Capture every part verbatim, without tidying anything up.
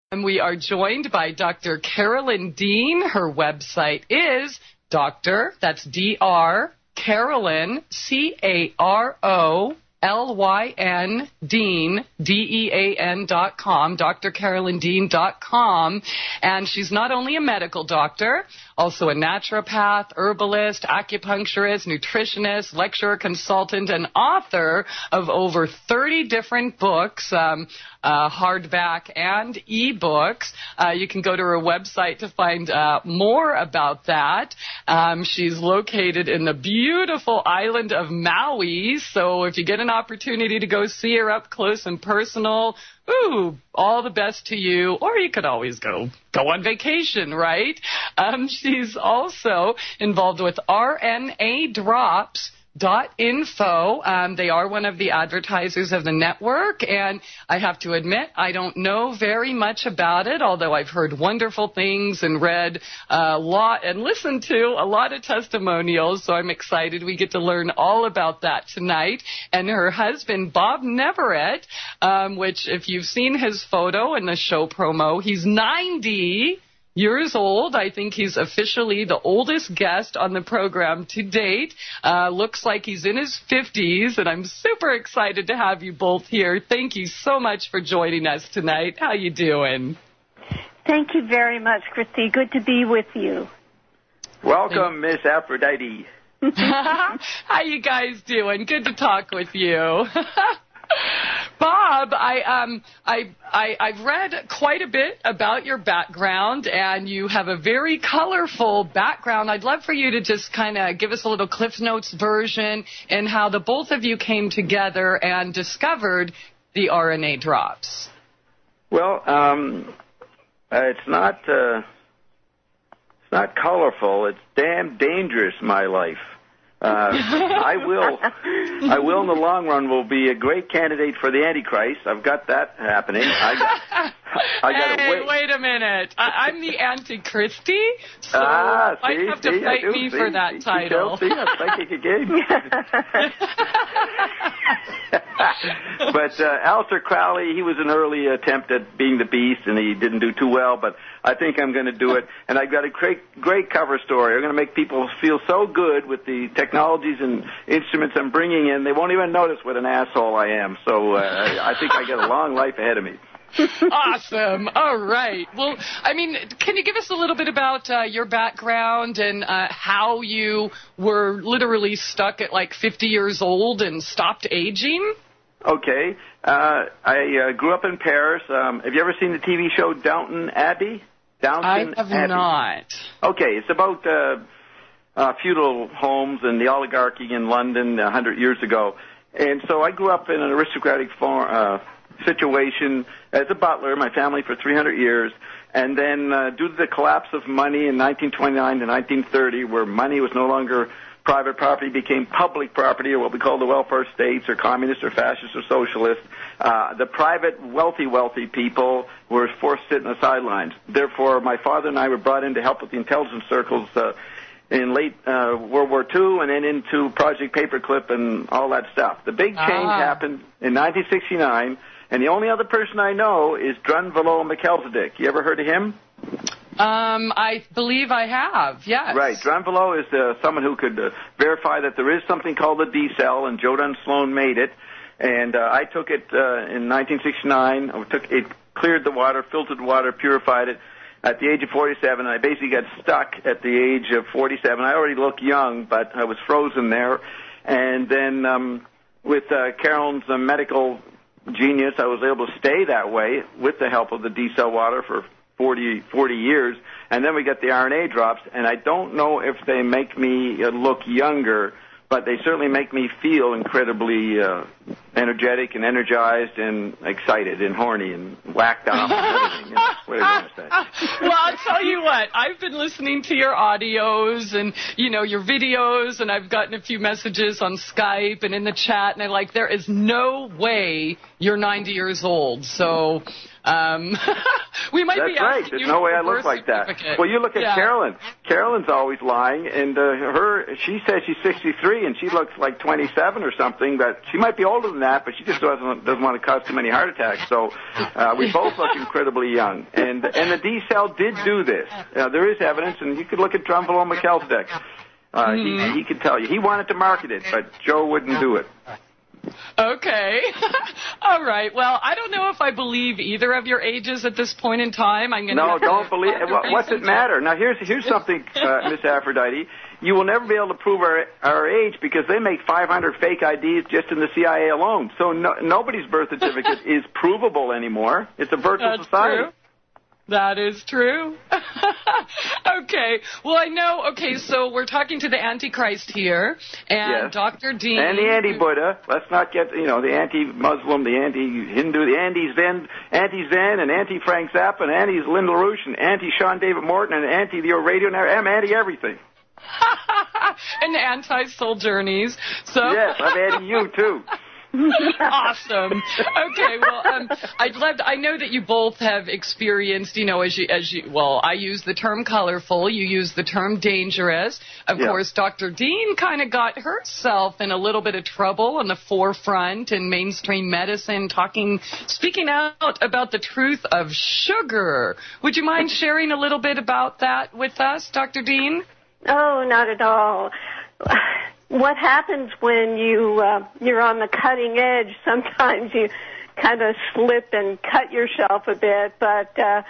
And we are joined by Doctor Carolyn Dean. Her website is Doctor, that's D R, Carolyn, C A R O L Y N, Dean, D E A N dot com, D R Carolyn Dean dot com. And she's not only a medical doctor, also a naturopath, herbalist, acupuncturist, nutritionist, lecturer, consultant, and author of over thirty different books, um, uh, hardback and e-books. Uh, you can go to her website to find uh, more about that. Um, she's located in the beautiful island of Maui, so if you get an opportunity to go see her up close and personal, ooh, all the best to you. Or you could always go go on vacation, right? Um, she's also involved with R N A drops dot info. Um, they are one of the advertisers of the network, and I have to admit, I don't know very much about it, although I've heard wonderful things and read a lot and listened to a lot of testimonials, so I'm excited we get to learn all about that tonight. And her husband, Bob Neverett, um, which if you've seen his photo in the show promo, he's ninety years old. I think he's officially the oldest guest on the program to date. Uh, looks like he's in his fifties, and I'm super excited to have you both here. Thank you so much for joining us tonight. How you doing? Thank you very much, Christy. Good to be with you. Welcome, Miss Aphrodite. How you guys doing? Good to talk with you. Bob, I, um, I, I, I've read quite a bit about your background, and you have a very colorful background. I'd love for you to just kind of give us a little Cliff Notes version and how the both of you came together and discovered the R N A drops. Well, um, uh, it's not, uh, it's not colorful. It's damn dangerous, my life. Uh, I will, I will in the long run will be a great candidate for the Antichrist. I've got that happening. I, I got hey, wait. wait a minute. I, I'm the Antichristy, so ah, see, you have to see, fight me see, for that see, title. See, I'm psychic again. But uh, Aleister Crowley, he was an early attempt at being the Beast, and he didn't do too well, but I think I'm going to do it. And I've got a great, great cover story. I'm going to make people feel so good with the technologies and instruments I'm bringing in, they won't even notice what an asshole I am. So uh, I think I got a long life ahead of me. Awesome. All right. Well, I mean, can you give us a little bit about uh, your background and uh, how you were literally stuck at like fifty years old and stopped aging? Okay. Uh, I uh, grew up in Paris. Um, have you ever seen the T V show Downton Abbey? Downton I have Abbey. not. Okay. It's about uh, uh, feudal homes and the oligarchy in London a hundred years ago. And so I grew up in an aristocratic form, uh situation as a butler, my family for three hundred years, and then uh, due to the collapse of money in nineteen twenty-nine to nineteen thirty, where money was no longer private property, became public property, or what we call the welfare states, or communist, or fascist, or socialist, uh, the private, wealthy, wealthy people were forced to sit on the sidelines. Therefore, my father and I were brought in to help with the intelligence circles uh, in late uh, World War Two, and then into Project Paperclip and all that stuff. The big change ah. happened in nineteen sixty-nine, and the only other person I know is Drunvalo Melchizedek. You ever heard of him? Um, I believe I have, yes. Right. Drunvalo is uh, someone who could uh, verify that there is something called the D-cell, and Joe Dunn Sloan made it. And uh, I took it uh, in nineteen sixty-nine. I took it, cleared the water, filtered water, purified it. At the age of forty-seven, I basically got stuck at the age of forty-seven. I already look young, but I was frozen there. And then um, with uh, Carolyn's uh, medical genius, I was able to stay that way with the help of the D-cell water for forty, forty years. And then we got the R N A drops, and I don't know if they make me uh, look younger, but they certainly make me feel incredibly uh, energetic and energized and excited and horny and whacked off and everything. You know, what are you going to say? Well, I'll tell you what. I've been listening to your audios and, you know, your videos, and I've gotten a few messages on Skype and in the chat, and I'm like, there is no way you're ninety years old. So um, We might That's be right. asking There's you no for way a I look birth like that. certificate. Well, you look at yeah. Carolyn. Carolyn's always lying, and uh, her she says she's sixty-three, and she looks like twenty-seven or something. But she might be older than that, but she just doesn't doesn't want to cause too many heart attacks. So uh, we both look incredibly young. And and the D-cell did do this. Uh, there is evidence, and you could look at Drumvalo McKeltec. Uh, mm-hmm. he, he could tell you. He wanted to market it, but Joe wouldn't do it. Okay. All right. Well, I don't know if I believe either of your ages at this point in time. I'm going to No, don't believe. Well, what's it matter? Now, here's here's something, uh, Miss Aphrodite. You will never be able to prove our our age because they make five hundred fake I Ds just in the C I A alone. So no, nobody's birth certificate is provable anymore. It's a virtual That's society. True. That is true. Okay. Well, I know. Okay, so we're talking to the Antichrist here, and yes. Doctor Dean. And the anti-Buddha. Let's not get, you know, the anti-Muslim, the anti-Hindu, the anti-Zen, anti-Zen, and anti-Frank Zappa, and anti-Lynn LaRouche, and anti-Sean David Morton, and anti-the radio network. I'm anti-everything. And anti-soul journeys. So yes, I'm anti you too. Awesome. Okay, well, um, I'd love to, I know that you both have experienced, you know, as you, as you, well, I use the term colorful, you use the term dangerous. Of yeah. course, Doctor Dean kind of got herself in a little bit of trouble on the forefront in mainstream medicine, talking, speaking out about the truth of sugar. Would you mind sharing a little bit about that with us, Doctor Dean? Oh, not at all. What happens when you uh, you're on the cutting edge? Sometimes you kind of slip and cut yourself a bit, but uh,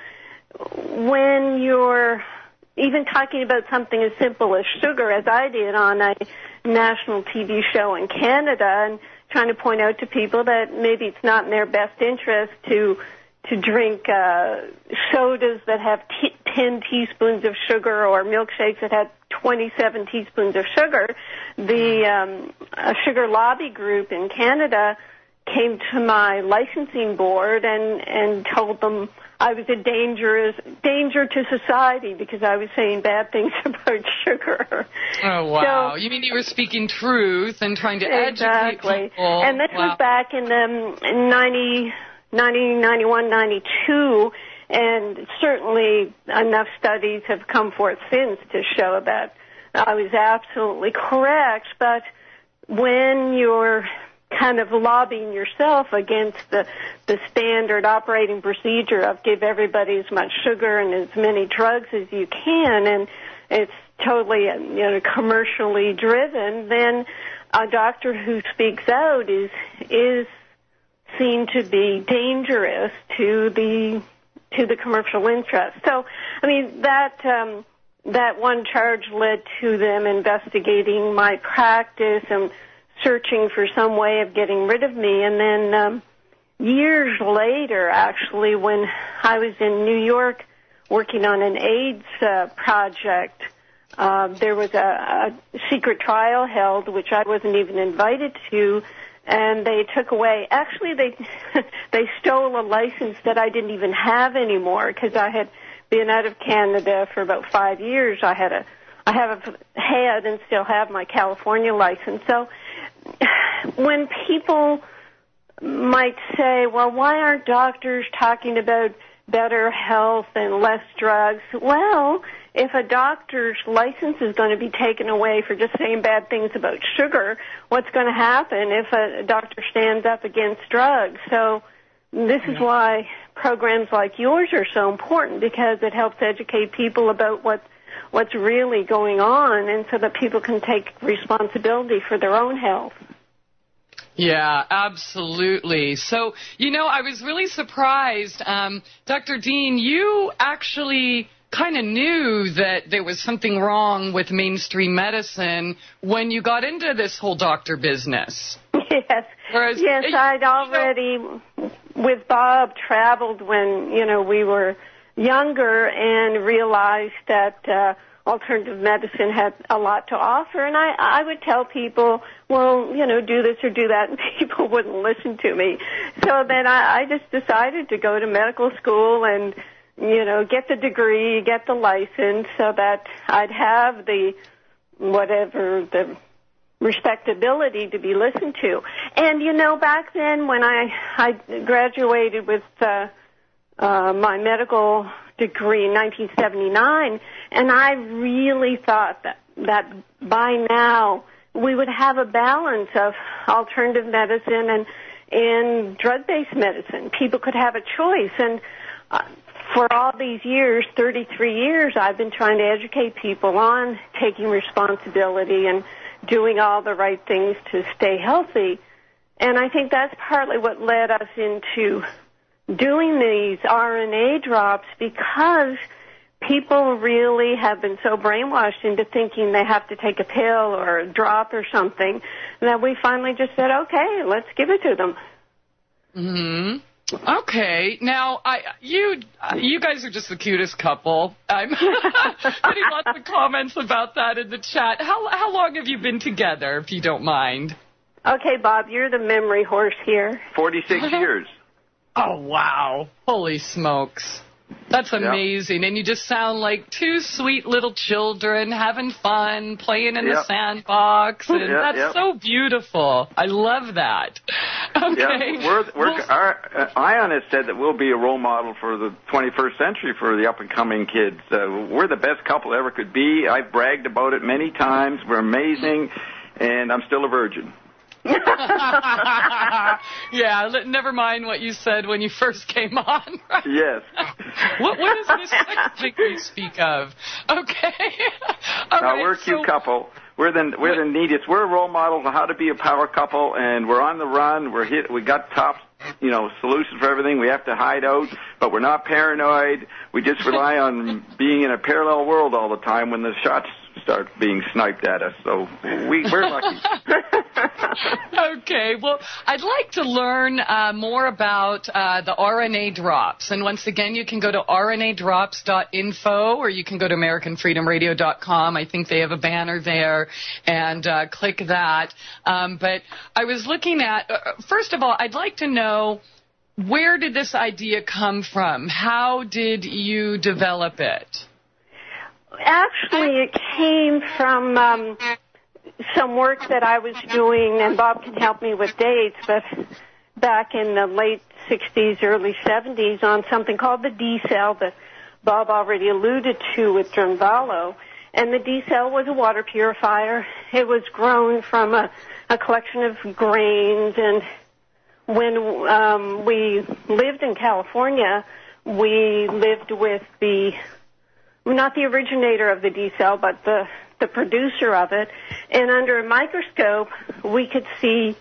when you're even talking about something as simple as sugar, as I did on a national T V show in Canada, and trying to point out to people that maybe it's not in their best interest to to drink uh, sodas that have t- ten teaspoons of sugar or milkshakes that have twenty-seven teaspoons of sugar. The um, a sugar lobby group in Canada came to my licensing board and, and told them I was a dangerous danger to society because I was saying bad things about sugar. Oh, wow. So, you mean you were speaking truth and trying to exactly. educate people. And this wow. was back in the ninety, ninety, ninety-one, ninety-two, and certainly enough studies have come forth since to show that I was absolutely correct. But when you're kind of lobbying yourself against the, the standard operating procedure of give everybody as much sugar and as many drugs as you can, and it's totally, you know, commercially driven, then a doctor who speaks out is is seen to be dangerous to the to the commercial interest. So, I mean, that um, that one charge led to them investigating my practice and searching for some way of getting rid of me. And then um, years later, actually, when I was in New York working on an AIDS uh, project, uh, there was a, a secret trial held, which I wasn't even invited to, and they took away, actually they they stole a license that I didn't even have anymore because I had been out of Canada for about five years. I had a, I have a, had and still have my California license. So when people might say, well, why aren't doctors talking about better health and less drugs? Well, if a doctor's license is going to be taken away for just saying bad things about sugar, what's going to happen if a doctor stands up against drugs? So this is why programs like yours are so important, because it helps educate people about what what's really going on, and so that people can take responsibility for their own health. Yeah, absolutely. So, you know, I was really surprised. Um, Doctor Dean, you actually kind of knew that there was something wrong with mainstream medicine when you got into this whole doctor business. Yes. Whereas, yes, I'd already, you know, with Bob, traveled when, you know, we were younger and realized that uh, alternative medicine had a lot to offer. And I, I would tell people, well, you know, do this or do that, and people wouldn't listen to me. So then I, I just decided to go to medical school and, you know, get the degree, get the license, so that I'd have the, whatever, the respectability to be listened to. And, you know, back then when I, I graduated with uh, uh, my medical degree in nineteen seventy-nine, and I really thought that, that by now we would have a balance of alternative medicine and, and drug-based medicine. People could have a choice. And uh, for all these years, thirty-three years, I've been trying to educate people on taking responsibility and doing all the right things to stay healthy. And I think that's partly what led us into doing these R N A drops, because people really have been so brainwashed into thinking they have to take a pill or a drop or something that we finally just said, okay, let's give it to them. Mm-hmm. Okay. Now, I you you guys are just the cutest couple. I'm getting lots of comments about that in the chat. How how long have you been together, if you don't mind? Okay, Bob, you're the memory horse here. forty-six years. Oh, wow. Holy smokes. That's amazing. Yep. And you just sound like two sweet little children having fun, playing in yep. the sandbox. And yep, that's yep. so beautiful. I love that. Okay. Yeah, we're, we're, well, our, uh, Ion has said that we'll be a role model for the twenty-first century for the up-and-coming kids. Uh, we're the best couple ever could be. I've bragged about it many times. We're amazing, and I'm still a virgin. Yeah, never mind what you said when you first came on. Right? Yes. What, what is this sex thing you speak of? Okay. All no, right, we're a cute so, couple. We're the we're the neatest. We're a role model on how to be a power couple, and we're on the run. We're hit. We got top, you know, solutions for everything. We have to hide out, but we're not paranoid. We just rely on being in a parallel world all the time when the shots start being sniped at us. So we, we're lucky. Okay. Well, I'd like to learn uh, more about uh, the R N A drops. And once again, you can go to R N A drops dot info, or you can go to American Freedom Radio dot com. I think they have a banner there, and uh, click that. Um, but I was looking at, uh, first of all, I'd like to know, where did this idea come from? How did you develop it? Actually, it came from um, some work that I was doing, and Bob can help me with dates, but back in the late sixties, early seventies, on something called the D-cell that Bob already alluded to with Drunvalo. And the D-cell was a water purifier. It was grown from a, a collection of grains, and when um, we lived in California, we lived with the not the originator of the D-cell, but the, the producer of it. And under a microscope, we could see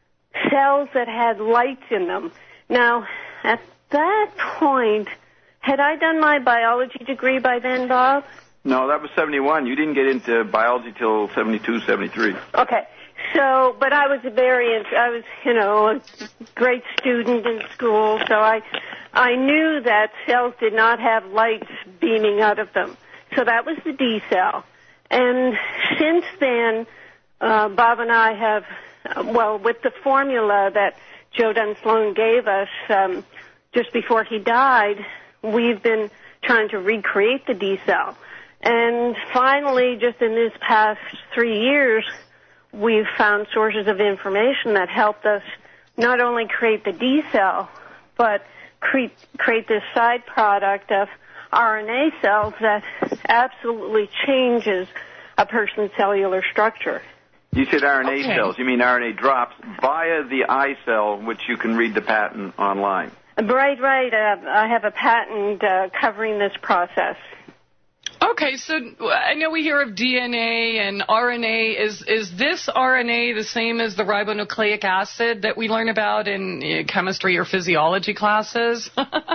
cells that had lights in them. Now, at that point, had I done my biology degree by then, Bob? No, that was seventy-one. You didn't get into biology till seventy-two, seventy-three. Okay. So, but I was a very, I was, you know, a great student in school, so I, I knew that cells did not have lights beaming out of them. So that was the D cell. And since then, uh, Bob and I have, uh, well, with the formula that Joe Dunn Sloan gave us um, just before he died, we've been trying to recreate the D cell. And finally, just in this past three years, we've found sources of information that helped us not only create the D cell, but create, create this side product of R N A cells that absolutely changes a person's cellular structure. You said R N A okay. cells. You mean R N A drops via the I cell, which you can read the patent online. Right, right. Uh, I have a patent uh, covering this process. Okay, so I know we hear of D N A and R N A. Is is this R N A the same as the ribonucleic acid that we learn about in chemistry or physiology classes?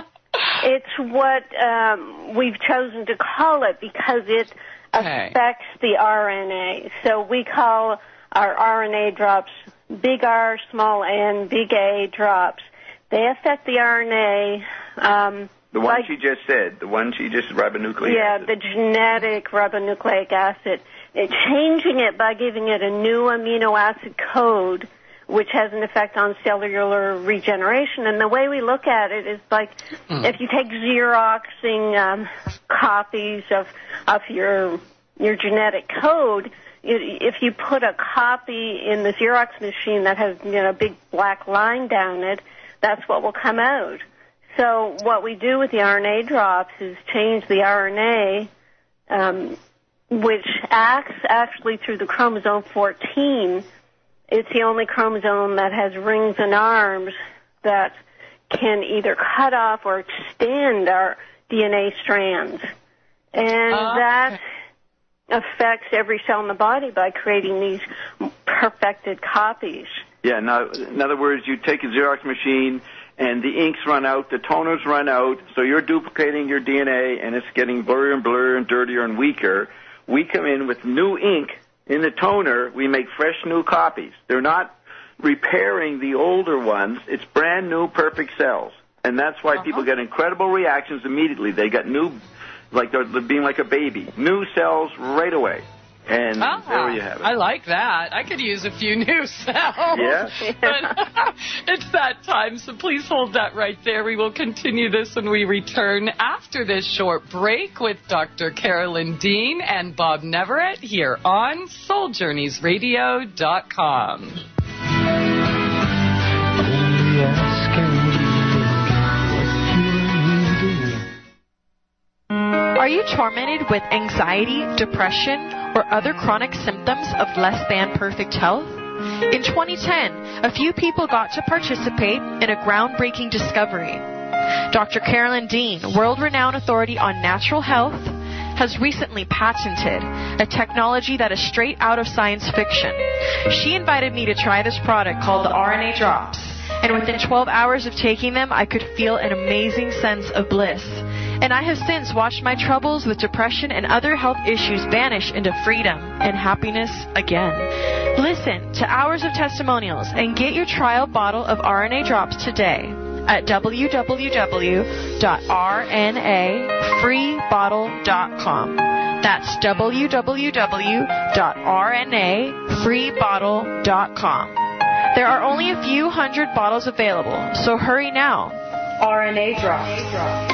It's what um, we've chosen to call it because it okay. affects the R N A. So we call our R N A drops big R, small n, big A drops. They affect the R N A. Um, The one like, she just said, the one she just ribonucleic yeah, acid. the genetic ribonucleic acid. It, changing it by giving it a new amino acid code, which has an effect on cellular regeneration. And the way we look at it is like mm. if you take Xeroxing um, copies of of your your genetic code, if you put a copy in the Xerox machine that has, you know, a big black line down it, that's what will come out. So what we do with the R N A drops is change the R N A, um, which acts actually through the chromosome fourteen. It's the only chromosome that has rings and arms that can either cut off or extend our D N A strands. And uh, that affects every cell in the body by creating these perfected copies. Yeah, now, in other words, you take a Xerox machine and the inks run out, the toners run out, so you're duplicating your D N A and it's getting blurrier and blurrier and dirtier and weaker. We come in with new ink in the toner, we make fresh new copies. They're not repairing the older ones. It's brand new, perfect cells. And that's why uh-huh. people get incredible reactions immediately. They get new, like they're, they're being like a baby. New cells right away. And ah, there you have it. I like that. I could use a few new cells. Yeah. But it's that time, so please hold that right there. We will continue this when we return after this short break with Doctor Carolyn Dean and Bob Neverett here on Soul Journeys Radio dot com. Are you tormented with anxiety, depression, or other chronic symptoms of less than perfect health? In twenty ten, a few people got to participate in a groundbreaking discovery. Doctor Carolyn Dean, world-renowned authority on natural health, has recently patented a technology that is straight out of science fiction. She invited me to try this product called the R N A drops, and within twelve hours of taking them, I could feel an amazing sense of bliss. And I have since watched my troubles with depression and other health issues vanish into freedom and happiness again. Listen to hours of testimonials and get your trial bottle of R N A drops today at w w w dot r n a free bottle dot com. That's w w w dot r n a free bottle dot com. There are only a few hundred bottles available, so hurry now. R N A drops.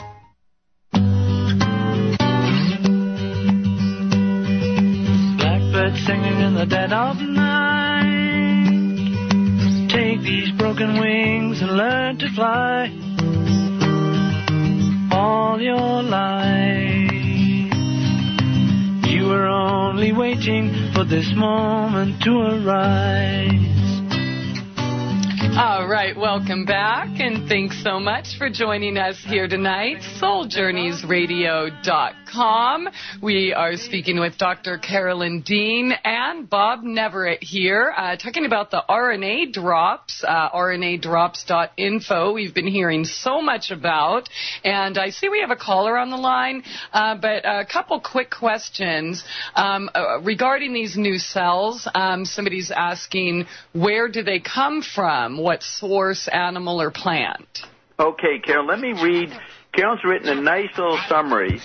Blackbird singing in the dead of night. Take these broken wings and learn to fly. All your life you were only waiting for this moment to arise. All right, welcome back, and thanks so much for joining us here tonight, Soul Journeys Radio dot com. We are speaking with Doctor Carolyn Dean and Bob Neverett here, uh, talking about the R N A drops, uh, R N A drops dot info. We've been hearing so much about, and I see we have a caller on the line, uh, but a couple quick questions um, uh, regarding these new cells. Um, somebody's asking, where do they come from? What source, animal, or plant? Okay, Carol, let me read. Carol's written a nice little summary.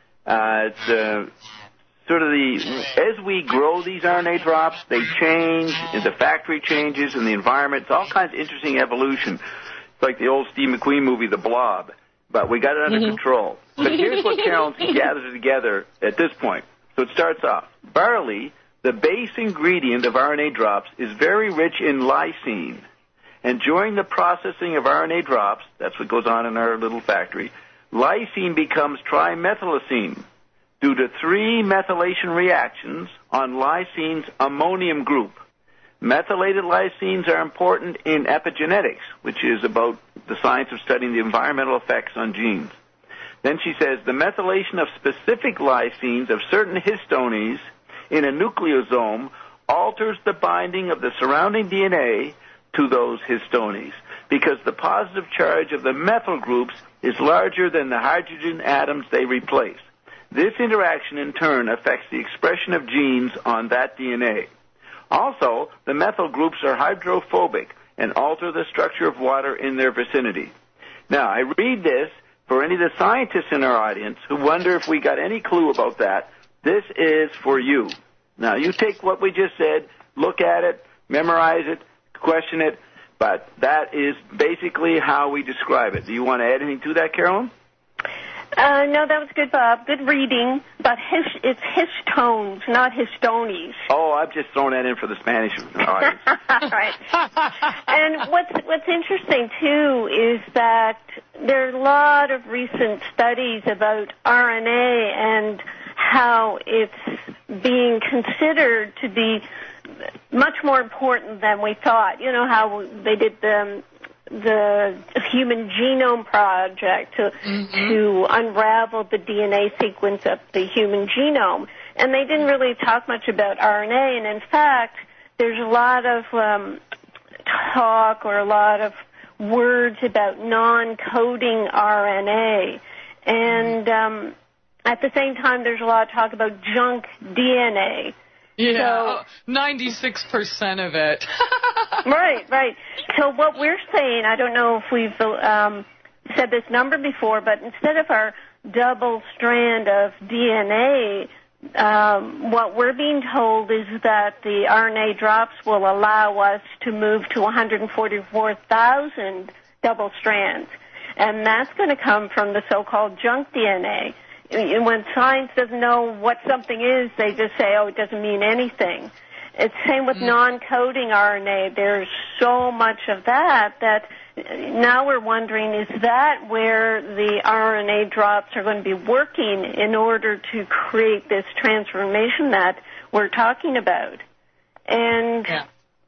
Uh, it's uh, sort of the, as we grow these R N A drops, they change, and the factory changes, and the environment. It's all kinds of interesting evolution. It's like the old Steve McQueen movie, The Blob, but we got it under mm-hmm. control. But here's what Carol gathers together at this point. So it starts off. Barley, the base ingredient of R N A drops, is very rich in lysine. And during the processing of R N A drops, that's what goes on in our little factory, lysine becomes trimethylosine due to three methylation reactions on lysine's ammonium group. Methylated lysines are important in epigenetics, which is about the science of studying the environmental effects on genes. Then she says the methylation of specific lysines of certain histones in a nucleosome alters the binding of the surrounding D N A to those histones, because the positive charge of the methyl groups is larger than the hydrogen atoms they replace. This interaction, in turn, affects the expression of genes on that D N A. Also, the methyl groups are hydrophobic and alter the structure of water in their vicinity. Now, I read this for any of the scientists in our audience who wonder if we got any clue about that. This is for you. Now, you take what we just said, look at it, memorize it, question it, but that is basically how we describe it. Do you want to add anything to that, Carolyn? Uh, Uh, no, that was good, Bob. Good reading. But his, it's histones, not histonies. Oh, I've just thrown that in for the Spanish audience. Right. And what's what's interesting too is that there are a lot of recent studies about R N A and how it's being considered to be much more important than we thought. You know how they did the the Human Genome Project to mm-hmm. to unravel the D N A sequence of the human genome, and they didn't really talk much about R N A. And in fact, there's a lot of um, talk or a lot of words about non-coding R N A, and um, at the same time, there's a lot of talk about junk D N A. Yeah, so, ninety-six percent of it. Right, right. So what we're saying, I don't know if we've um, said this number before, but instead of our double strand of D N A, um, what we're being told is that the R N A drops will allow us to move to one hundred forty-four thousand double strands, and that's going to come from the so-called junk D N A. When science doesn't know what something is, they just say, oh, it doesn't mean anything. It's same with mm. non-coding R N A. There's so much of that that now we're wondering, is that where the R N A drops are going to be working in order to create this transformation that we're talking about? And yeah.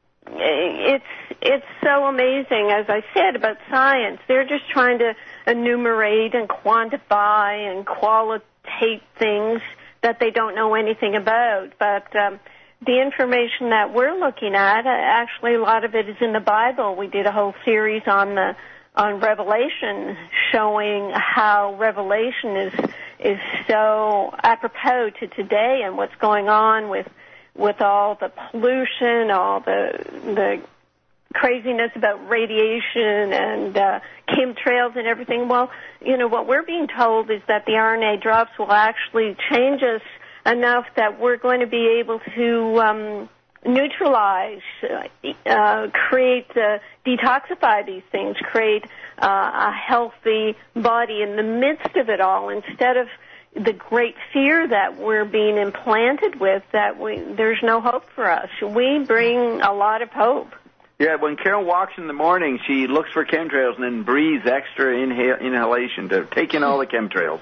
it's it's so amazing, as I said, about science. They're just trying to enumerate and quantify and qualitate things that they don't know anything about. But um, the information that we're looking at, uh, actually a lot of it is in the Bible. We did a whole series on the on Revelation, showing how Revelation is is so apropos to today and what's going on with with all the pollution, all the the craziness about radiation and uh, chemtrails and everything. Well, you know, what we're being told is that the R N A drops will actually change us enough that we're going to be able to um, neutralize, uh, create, uh, detoxify these things, create uh, a healthy body in the midst of it all, instead of the great fear that we're being implanted with, that we, there's no hope for us. We bring a lot of hope. Yeah, when Carol walks in the morning, she looks for chemtrails and then breathes extra inhale, inhalation to take in all the chemtrails.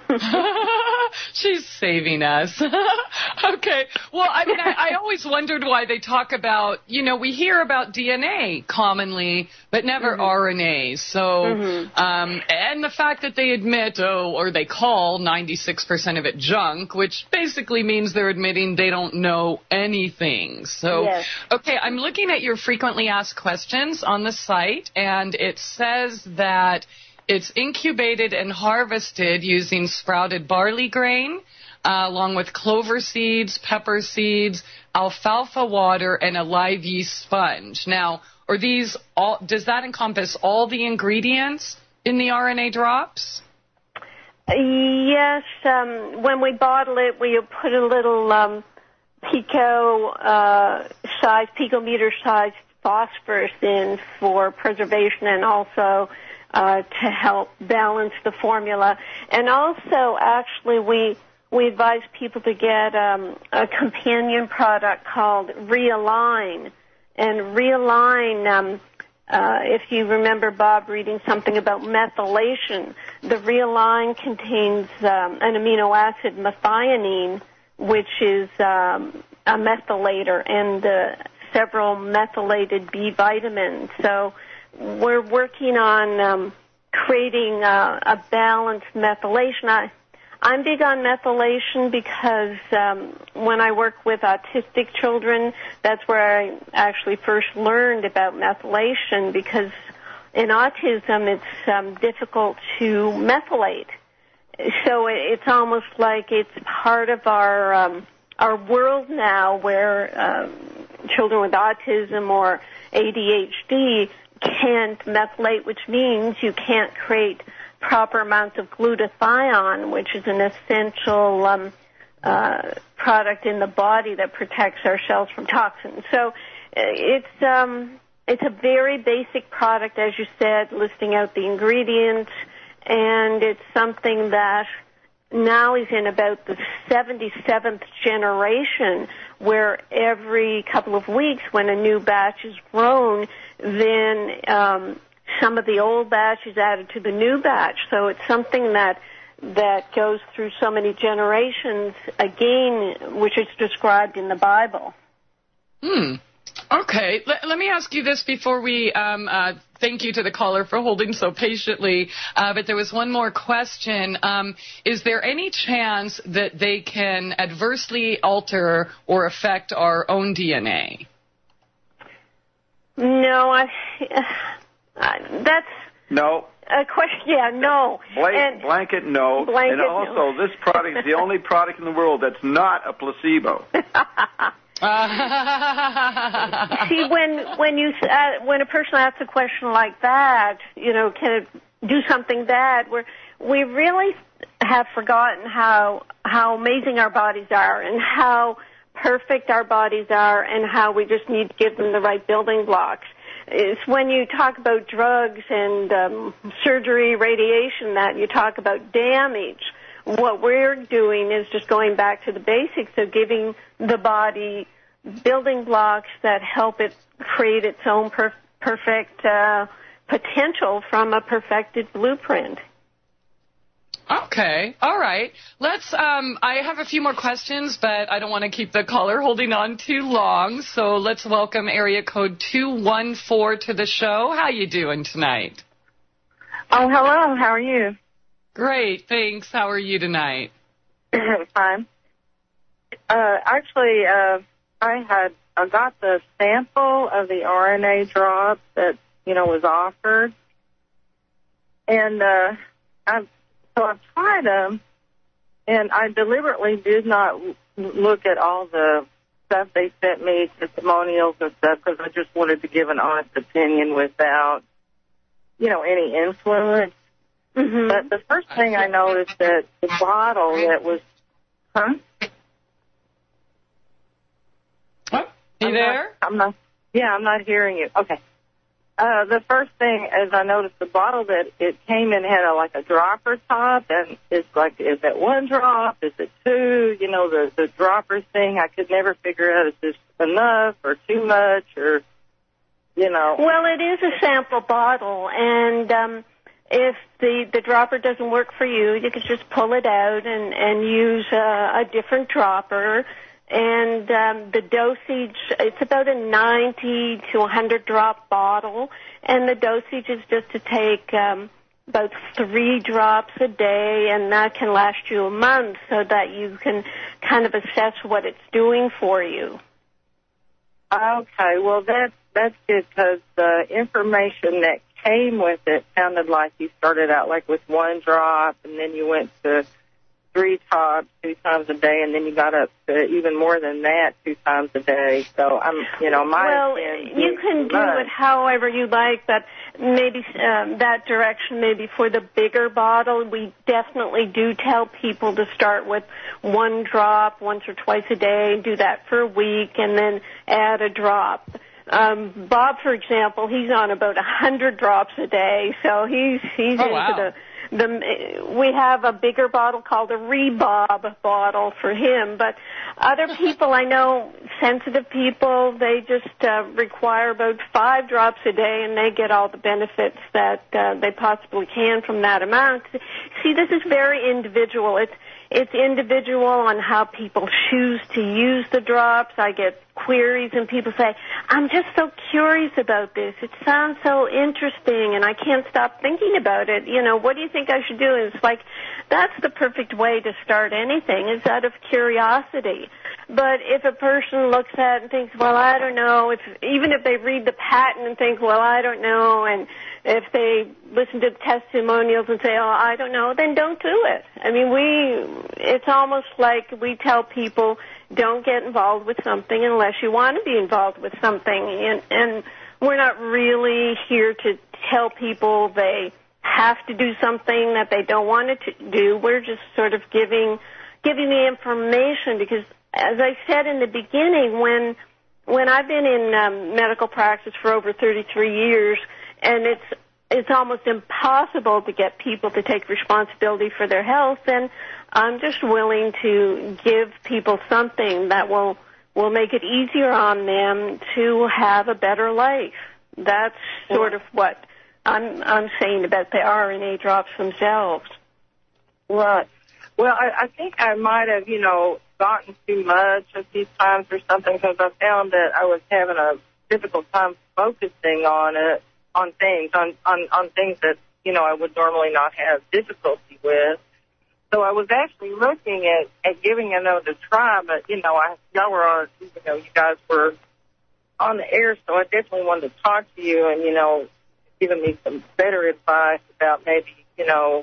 She's saving us. Okay. Well, I mean, I, I always wondered why they talk about, you know, we hear about D N A commonly, but never mm-hmm. R N A. So, mm-hmm. um, and the fact that they admit, oh, or they call ninety-six percent of it junk, which basically means they're admitting they don't know anything. So, yes. Okay, I'm looking at your frequently asked questions on the site, and it says that it's incubated and harvested using sprouted barley grain, uh, along with clover seeds, pepper seeds, alfalfa water, and a live yeast sponge. Now, are these all? Does that encompass all the ingredients in the R N A drops? Yes. Um, when we bottle it, we put a little um, pico uh, size, picometer size phosphorus in for preservation, and also Uh, to help balance the formula. And also, actually, we we advise people to get um, a companion product called Realign. And Realign, um, uh, if you remember, Bob, reading something about methylation, the Realign contains um, an amino acid, methionine, which is um, a methylator, and uh, several methylated B vitamins. So we're working on um, creating a, a balanced methylation. I, I'm big on methylation because um, when I work with autistic children, that's where I actually first learned about methylation, because in autism it's um, difficult to methylate. So it's almost like it's part of our um, our world now, where um, children with autism or A D H D can't methylate, which means you can't create proper amounts of glutathione, which is an essential um, uh, product in the body that protects our cells from toxins. So it's um, it's a very basic product, as you said, listing out the ingredients and it's something that now is in about the seventy-seventh generation, where every couple of weeks when a new batch is grown, then um, some of the old batch is added to the new batch. So it's something that that goes through so many generations, again, which is described in the Bible. Hmm. Okay. Let, let me ask you this before we um, uh, thank you to the caller for holding so patiently. Uh, but there was one more question. Um, is there any chance that they can adversely alter or affect our own D N A? No, I, uh, that's... No. A question, yeah, no. Blank, blanket, no. Blanket, and also, no. this product is the only product in the world that's not a placebo. See, when when you uh, when a person asks a question like that, you know, can it do something bad? We're, we really have forgotten how how amazing our bodies are and how perfect our bodies are and how we just need to give them the right building blocks. It's when you talk about drugs and um, surgery, radiation, that you talk about damage. What we're doing is just going back to the basics of giving the body building blocks that help it create its own per- perfect uh, potential from a perfected blueprint. Okay. All right. Let's, um, I have a few more questions, but I don't want to keep the caller holding on too long. So let's welcome area code two one four to the show. How you doing tonight? Oh, hello. How are you? Great. Thanks. How are you tonight? Fine. Uh, actually, uh, I had, I got the sample of the R N A drop that, you know, was offered. And, uh, I, so I've tried them, and I deliberately did not look at all the stuff they sent me, testimonials and stuff, because I just wanted to give an honest opinion without, you know, any influence. Mm-hmm. But the first thing I noticed that the bottle that was, huh? Oh, you I'm there? Not, I'm not, yeah, I'm not hearing you. Okay. Uh, the first thing is I noticed the bottle that it came in had a, like a dropper top, and it's like, is it one drop? Is it two? You know, the, the dropper thing, I could never figure out, is this enough or too much or, you know. Well, it is a sample bottle, and um, if the, the dropper doesn't work for you, you can just pull it out and, and use a, a different dropper. And um, the dosage, it's about a ninety to one hundred drop bottle, and the dosage is just to take um, about three drops a day, and that can last you a month so that you can kind of assess what it's doing for you. Okay, well, that's, that's good, because the information that came with it sounded like you started out like with one drop, and then you went to three tops two times a day, and then you got up to even more than that two times a day. So I'm, you know, my well, you can do it however you like, but maybe um, that direction, maybe for the bigger bottle, we definitely do tell people to start with one drop once or twice a day, do that for a week, and then add a drop. Um, Bob, for example, he's on about a hundred drops a day, so he's he's oh, into wow. the. The, we have a bigger bottle called a Rebob bottle for him, but other people I know, sensitive people, they just uh, require about five drops a day, and they get all the benefits that uh, they possibly can from that amount. See, this is very individual. It's it's individual on how people choose to use the drops. I get queries, and people say, I'm just so curious about this. It sounds so interesting, and I can't stop thinking about it. You know, what do you think I should do? And it's like, that's the perfect way to start anything, is out of curiosity. But if a person looks at it and thinks, well, I don't know, if even if they read the patent and think, well, I don't know, and if they listen to the testimonials and say, oh, I don't know, then don't do it. I mean, we, it's almost like we tell people, don't get involved with something unless you want to be involved with something. And, and we're not really here to tell people they have to do something that they don't want to do. We're just sort of giving giving the information, because, as I said in the beginning, when when I've been in um, medical practice for over thirty-three years, and it's it's almost impossible to get people to take responsibility for their health, then I'm just willing to give people something that will will make it easier on them to have a better life. That's sort of what I'm I'm saying about the R N A drops themselves. Right. Well, I, I think I might have, you know, gotten too much a few times or something because I found that I was having a difficult time focusing on it, on things, on, on, on things that, you know, I would normally not have difficulty with. So I was actually looking at, at giving another try, but, you know, I, y'all were on, you know, you guys were on the air, so I definitely wanted to talk to you and, you know, giving me some better advice about maybe, you know,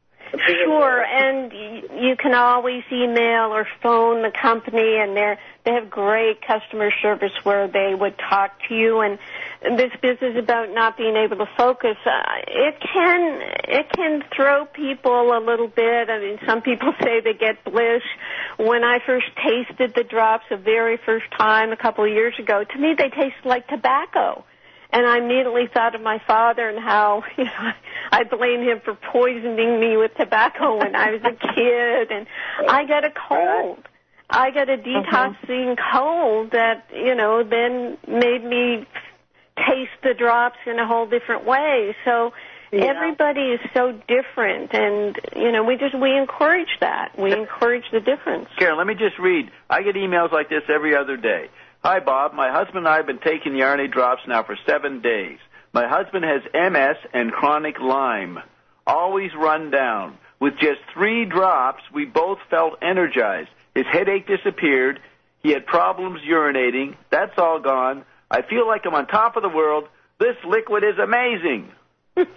Sure, and you can always email or phone the company, and they they have great customer service where they would talk to you. And this business about not being able to focus, uh, it can it can throw people a little bit. I mean, some people say they get bliss. When I first tasted the drops the very first time a couple of years ago, to me they tasted like tobacco. And I immediately thought of my father and how, you know, I blame him for poisoning me with tobacco when I was a kid. And I got a cold. I got a detoxing cold that, you know, then made me taste the drops in a whole different way. So yeah. Everybody is so different. And, you know, we just, we encourage that. We encourage the difference. Karen, let me just read. I get emails like this every other day. Hi, Bob. My husband and I have been taking the R N A drops now for seven days. My husband has M S and chronic Lyme, always run down. With just three drops, we both felt energized. His headache disappeared. He had problems urinating. That's all gone. I feel like I'm on top of the world. This liquid is amazing. That's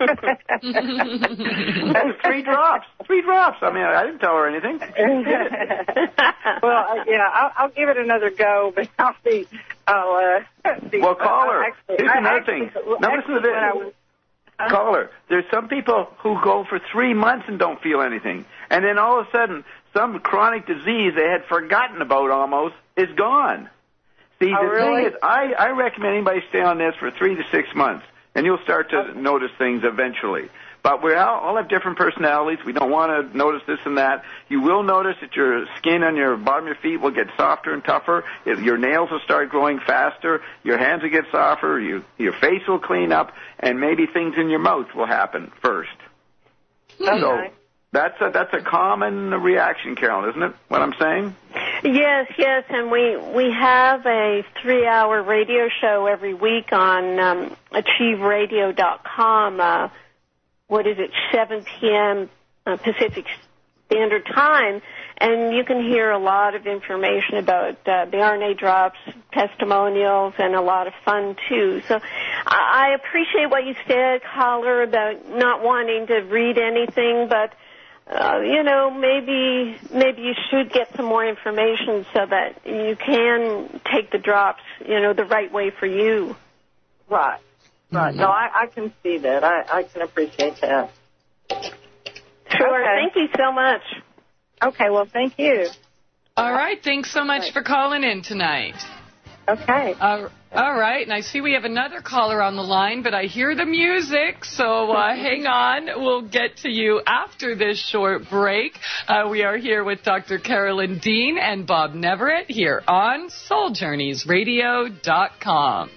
three drops. Three drops. I mean, I didn't tell her anything. Well, uh, yeah, I'll, I'll give it another go, but I'll see. I'll, uh, see. Well, call her. Actually, Here's I, another actually, thing. Now, listen to this. I was, uh, call her. There's some people who go for three months and don't feel anything. And then all of a sudden, some chronic disease they had forgotten about almost is gone. See, oh, the really? thing is, I, I recommend anybody stay on this for three to six months. And you'll start to okay. notice things eventually. But we all, all have different personalities. We don't want to notice this and that. You will notice that your skin on your bottom of your feet will get softer and tougher. It, your nails will start growing faster. Your hands will get softer. You, your face will clean up. And maybe things in your mouth will happen first. Okay. So that's a, that's a common reaction, Carol, isn't it, what I'm saying? Yes, yes, and we we have a three-hour radio show every week on um, achieve radio dot com. Uh, what is it, seven p.m. Uh, Pacific Standard Time, and you can hear a lot of information about uh, the R N A drops, testimonials, and a lot of fun, too. So I appreciate what you said, caller, about not wanting to read anything, but Uh, you know, maybe maybe you should get some more information so that you can take the drops, you know, the right way for you. Right. Right. Mm-hmm. No, I, I can see that. I, I can appreciate that. Sure. Okay. Thank you so much. Okay. Well, thank you. All right. Thanks so much for calling in tonight. Okay. Uh, all right, and I see we have another caller on the line, but I hear the music, so uh, hang on. We'll get to you after this short break. Uh, we are here with Doctor Carolyn Dean and Bob Neverett here on Soul Journeys Radio dot com.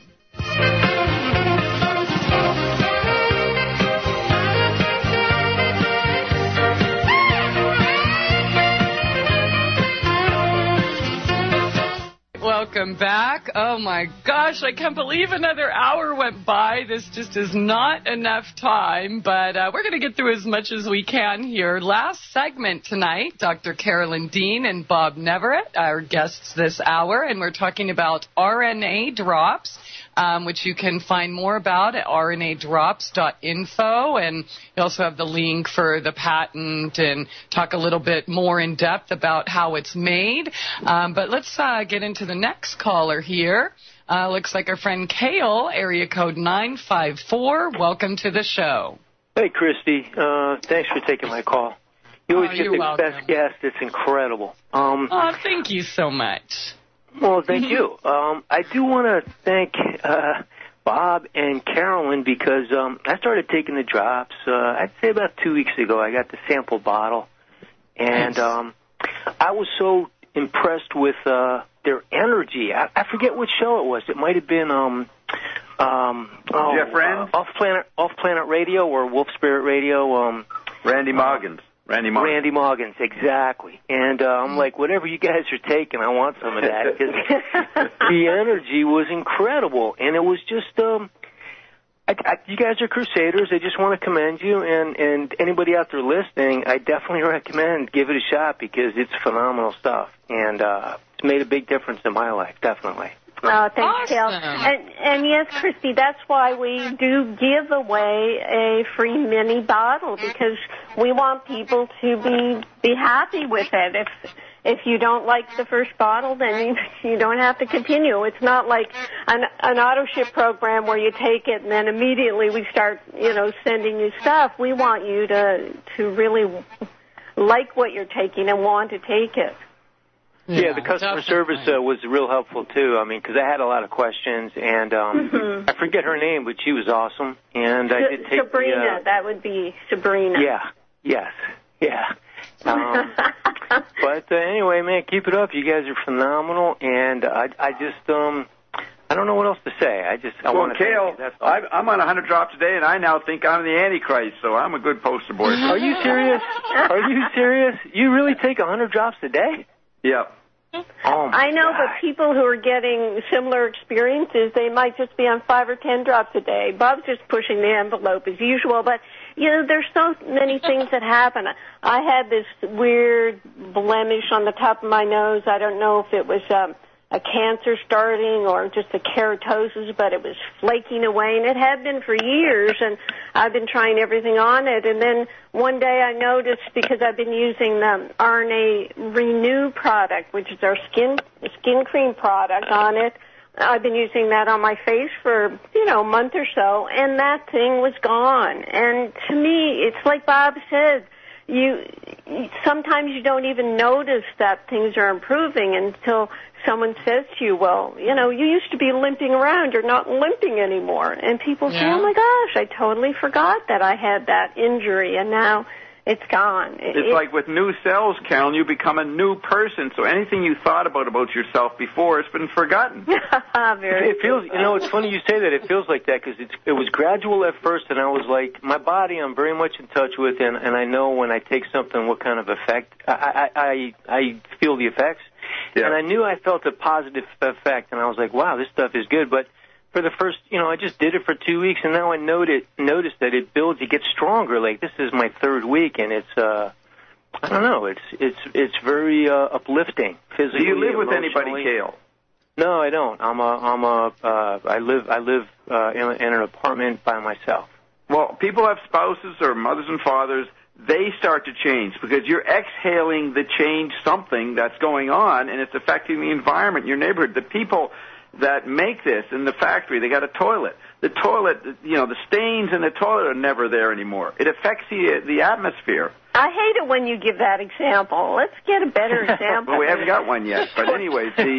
Welcome back. Oh, my gosh, I can't believe another hour went by. This just is not enough time, but uh, we're going to get through as much as we can here. Last segment tonight, Doctor Carolyn Dean and Bob Neverett, our guests this hour, and we're talking about R N A drops, um, which you can find more about at R N A drops dot info, and you also have the link for the patent and talk a little bit more in depth about how it's made. Um, but let's uh, get into the next caller here. Uh, looks like our friend Kale, area code nine five four. Welcome to the show. Hey, Christy. Uh, thanks for taking my call. You always oh, get the welcome. best guest. It's incredible. Um, oh, thank you so much. Well, thank you. Um, I do want to thank uh, Bob and Carolyn because um, I started taking the drops, uh, I'd say about two weeks ago. I got the sample bottle, and um, I was so impressed with uh, their energy. I, I forget which show it was. It might have been um, um, oh, Jeff Rand? uh, Off Planet Off Planet Radio or Wolf Spirit Radio. Um, Randy Moggins. Randy Moggins. Randy Moggins, exactly. And uh, I'm like, whatever you guys are taking, I want some of that because the energy was incredible, and it was just. Um, I, I, you guys are crusaders. I just want to commend you, and, and anybody out there listening, I definitely recommend give it a shot because it's phenomenal stuff, and uh, it's made a big difference in my life, definitely. Oh, thanks, Awesome. Dale. And, and yes, Christy, that's why we do give away a free mini bottle because we want people to be be happy with it. If if you don't like the first bottle, then you, you don't have to continue. It's not like an, an auto ship program where you take it and then immediately we start, you know, sending you stuff. We want you to to really like what you're taking and want to take it. Yeah, yeah, the customer definitely. service uh, was real helpful, too. I mean, because I had a lot of questions, and um, mm-hmm. I forget her name, but she was awesome. And I did take Sabrina, the, uh, that would be Sabrina. Yeah, yes, yeah. Um, but uh, anyway, man, keep it up. You guys are phenomenal, and I, I just, um, I don't know what else to say. I just, I well, want to Kale, I, I'm on one hundred drops a day, and I now think I'm the Antichrist, so I'm a good poster boy. Are you serious? Are you serious? You really take one hundred drops a day? Yeah. Oh I know, God. but people who are getting similar experiences, they might just be on five or ten drops a day. Bob's just pushing the envelope as usual, but, you know, there's so many things that happen. I had this weird blemish on the top of my nose. I don't know if it was um, a cancer starting or just a keratosis, but it was flaking away, and it had been for years, and I've been trying everything on it. And then one day I noticed, because I've been using the R N A Renew product, which is our skin skin cream product on it, I've been using that on my face for, you know, a month or so, and that thing was gone. And to me, it's like Bob said, you sometimes you don't even notice that things are improving until someone says to you, well, you know, you used to be limping around. You're not limping anymore. And people yeah. say, oh, my gosh, I totally forgot that I had that injury, and now it's gone. It's it, like with new cells, Carolyn, you become a new person. So anything you thought about about yourself before has been forgotten. Very it feels, you know, it's funny you say that. It feels like that because it's it was gradual at first, and I was like, my body, I'm very much in touch with, and, and I know when I take something what kind of effect I I I, I feel the effects, yeah. and I knew I felt a positive effect, and I was like, wow, this stuff is good, but. For the first, you know, I just did it for two weeks, and now I noted, noticed that it builds, it gets stronger. Like, this is my third week, and it's, uh, I don't know, it's it's it's very uh, uplifting physically. Do you live with anybody, Kale? No, I don't. I'm a, I'm a, uh, I live, I live uh, in, a, in an apartment by myself. Well, people have spouses or mothers and fathers. They start to change because you're exhaling the change something that's going on, and it's affecting the environment, your neighborhood. The people that make this in the factory, they got a toilet. The toilet, you know, the stains in the toilet are never there anymore. It affects the the atmosphere. I hate it when you give that example. Let's get a better example. Well, we haven't got one yet. But anyway, see.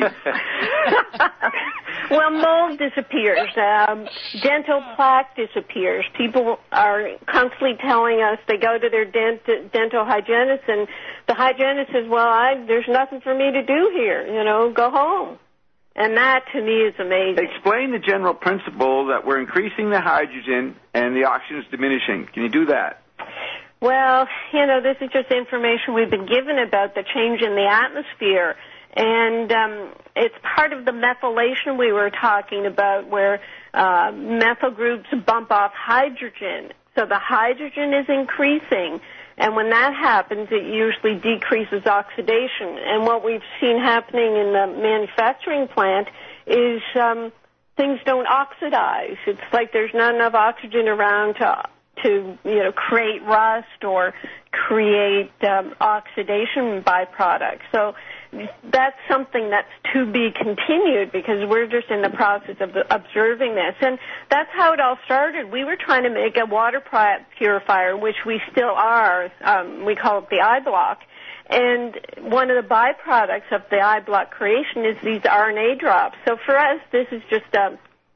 Well, mold disappears. Um, dental plaque disappears. People are constantly telling us they go to their dent, dental hygienist, and the hygienist says, well, I, there's nothing for me to do here. You know, go home. And that, to me, is amazing. Explain the general principle that we're increasing the hydrogen and the oxygen is diminishing. Can you do that? Well, you know, this is just information we've been given about the change in the atmosphere. And um, it's part of the methylation we were talking about where uh, methyl groups bump off hydrogen. So the hydrogen is increasing. And when that happens, it usually decreases oxidation. And what we've seen happening in the manufacturing plant is um, things don't oxidize. It's like there's not enough oxygen around to, to you know, create rust or create um, oxidation byproducts. So that's something that's to be continued because we're just in the process of observing this. And that's how it all started. We were trying to make a water purifier, which we still are. Um, we call it the iBlock. And one of the byproducts of the iBlock creation is these R N A drops. So for us, this is just a,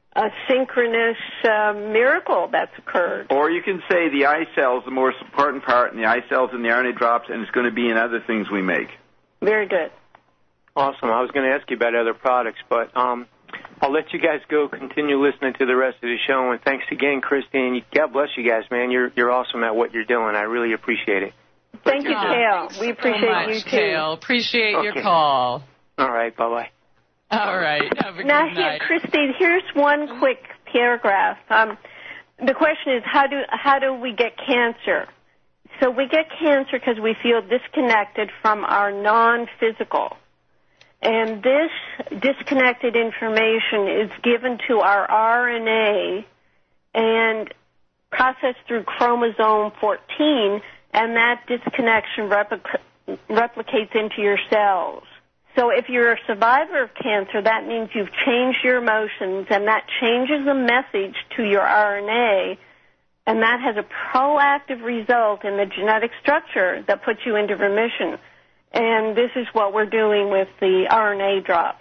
a synchronous uh, miracle that's occurred. Or you can say the eye cell is the most important part, and the eye cell's in the R N A drops, and it's going to be in other things we make. Very good. Awesome. I was going to ask you about other products, but um, I'll let you guys go. Continue listening to the rest of the show. And thanks again, Christine. God bless you guys, man. You're you're awesome at what you're doing. I really appreciate it. Thank you, Kale. We appreciate so much, you, too. Kale. Appreciate Okay. your call. All right. Bye-bye. All right. Have a Now, good here, night. Christine, here's one quick paragraph. Um, the question is, how do how do we get cancer? So we get cancer because we feel disconnected from our non-physical. And this disconnected information is given to our R N A and processed through chromosome fourteen, and that disconnection replica- replicates into your cells. So if you're a survivor of cancer, that means you've changed your emotions, and that changes the message to your R N A, and that has a proactive result in the genetic structure that puts you into remission. And this is what we're doing with the R N A drops.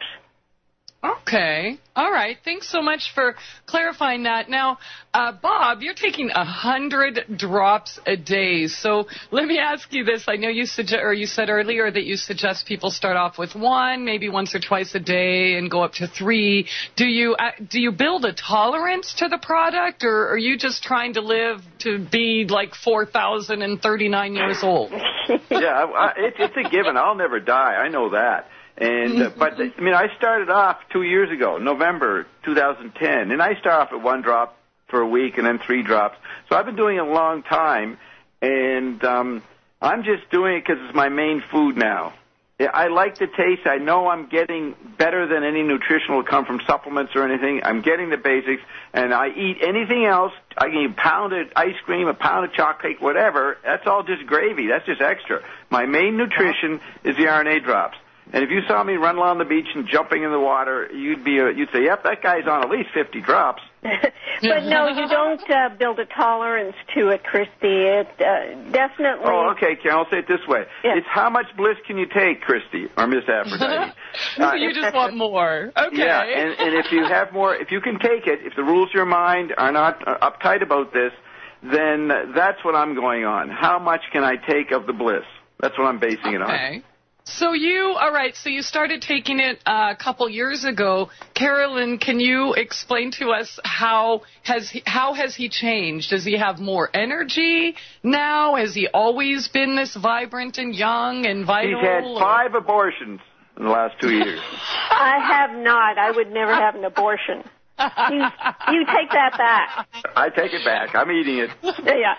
Okay. All right. Thanks so much for clarifying that. Now, uh, Bob, you're taking a hundred drops a day. So let me ask you this. I know you suggest, or you said earlier that you suggest people start off with one, maybe once or twice a day, and go up to three. Do you uh, do you build a tolerance to the product, or are you just trying to live to be like four thousand thirty-nine years old? Yeah, I, it, it's a given. I'll never die. I know that. And uh, but I mean, I started off two years ago, November two thousand ten, and I started off at one drop for a week and then three drops. So I've been doing it a long time, and um, I'm just doing it because it's my main food now. I like the taste. I know I'm getting better than any nutrition will come from supplements or anything. I'm getting the basics, and I eat anything else. I can eat a pound of ice cream, a pound of chocolate cake, whatever. That's all just gravy. That's just extra. My main nutrition is the R N A drops. And if you saw me run along the beach and jumping in the water, you'd be a, you'd say, "Yep, that guy's on at least fifty drops." But no, you don't uh, build a tolerance to it, Christy. It uh, definitely. Oh, okay, Karen. I'll say it this way: Yeah. It's how much bliss can you take, Christy or Miss Aphrodite? So you just want more. Okay. Yeah, and, and if you have more, if you can take it, if the rules of your mind are not uh, uptight about this, then that's what I'm going on. How much can I take of the bliss? That's what I'm basing it on. Okay. So you, all right, so you started taking it uh, a couple years ago. Carolyn, can you explain to us how has he, how has he changed? Does he have more energy now? Has he always been this vibrant and young and vital? He's had or- five abortions in the last two years. I have not. I would never have an abortion. You, you take that back. I take it back. I'm eating it. Yeah.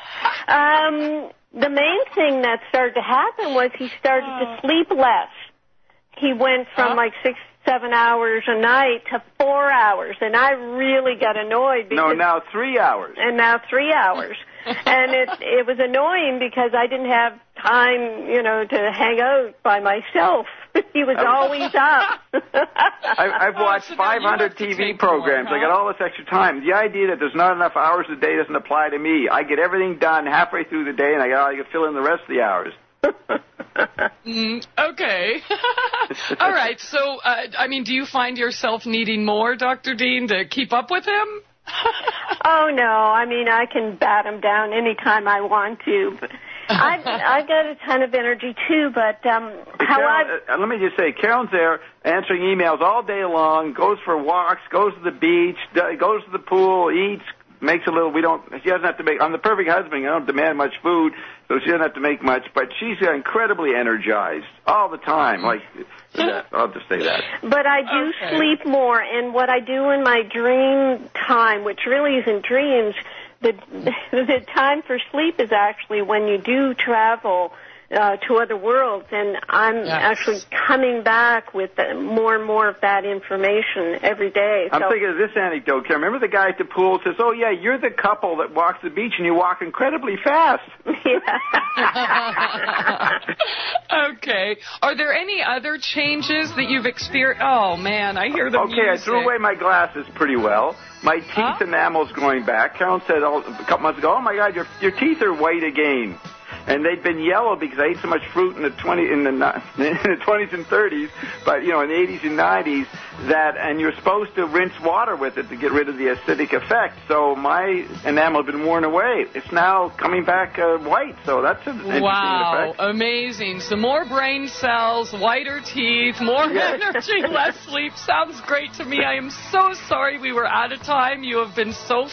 Um, the main thing that started to happen was he started to sleep less. He went from like six, seven hours a night to four hours, and I really got annoyed. Because, No, now three hours. And now three hours. And it it was annoying because I didn't have time, you know, to hang out by myself. He was always up. I, I've watched so now you five hundred have to T V take more, programs. huh? I got all this extra time. The idea that there's not enough hours a day doesn't apply to me. I get everything done halfway through the day, and I got I can fill in the rest of the hours. Mm, okay. All right. So, uh, I mean, do you find yourself needing more, Doctor Dean, to keep up with him? Oh, no. I mean, I can bat him down anytime I want to. But I've, I've got a ton of energy, too, but um, how Carol, I... uh, let me just say, Carolyn's there answering emails all day long, goes for walks, goes to the beach, d- goes to the pool, eats, makes a little. We don't. She doesn't have to make. I'm the perfect husband. I don't demand much food, so she doesn't have to make much. But she's incredibly energized all the time. Like, that. I'll just say that. But I do Okay. sleep more, and what I do in my dream time, which really isn't dreams, the the time for sleep is actually when you do travel uh, to other worlds, and I'm Yes. actually coming back with the, more and more of that information every day. I'm so, thinking of this anecdote, Karen. Remember the guy at the pool says, "Oh yeah, you're the couple that walks the beach and you walk incredibly fast." Okay. Are there any other changes that you've experienced? Oh, man, I hear the Okay, music. I threw away my glasses pretty well. My teeth Huh? enamel's going back. Carolyn said oh, a couple months ago, "Oh my God, your your teeth are white again." and they'd been yellow because I ate so much fruit in the twenty in the in the twenties and thirties, but you know in the eighties and nineties that, and you're supposed to rinse water with it to get rid of the acidic effect. So my enamel had been worn away. It's now coming back uh, white. So that's an interesting wow, effect. Amazing. So more brain cells, whiter teeth, more Yes. energy, less sleep. Sounds great to me. I am so sorry we were out of time. You have been so